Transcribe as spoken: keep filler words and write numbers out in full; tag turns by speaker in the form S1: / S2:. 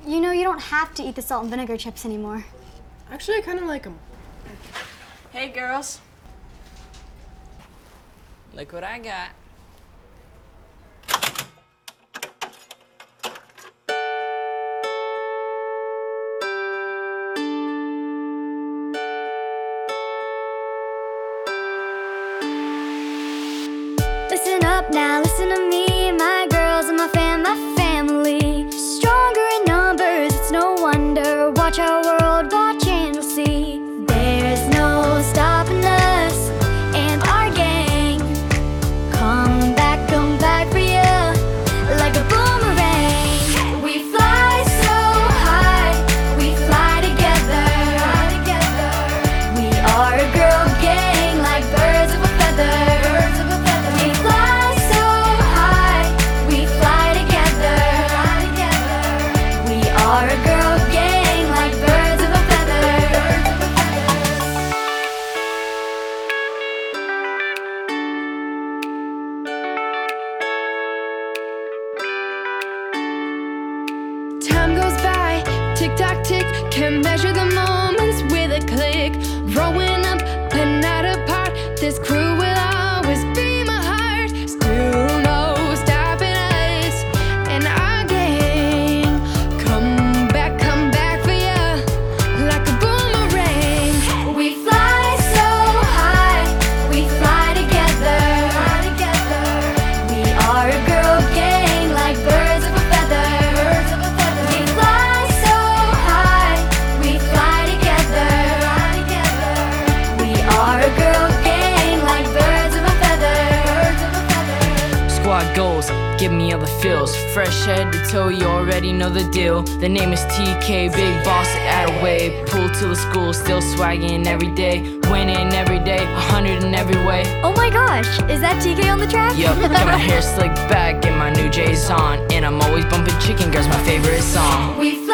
S1: You know, you don't have to eat the salt and vinegar chips anymore.
S2: Actually, I kind of like them.
S3: Hey, girls. Look what I got.
S1: Listen up now, listen to me, my girls and my fam, my family. Stronger in numbers, it's no wonder. Watch our world, watch and you'll see. There's no stopping us and our gang. Come back, come back for you, like a boomerang. We fly so high, we fly together. We are a girl gang, like birds of a feather. We fly so high, we fly together. We are a girl gang, like birds of a feather.
S4: Time goes by, tick tock tick, can measure the moments with a click. Growing up, but not apart, this crew will always be my heart. Still no stopping us and our gang. Come back, come back for ya, like a boomerang.
S1: We fly so high, we fly together. We are a girl gang, like birds of a feather. We fly so high, we fly together. We are a girl gang, like birds of a feather.
S3: Squad goals, give me all the feels. Fresh head to toe, you already know the deal. The name is T K, big boss at a wave. Pull to the school, still swagging every day. Winning every day, a hundred in every way.
S1: Oh my gosh, is that T K on the track?
S3: Yup, got my hair slicked back, get my new J's on. And I'm always bumping Chicken Girls, my favorite song.
S1: We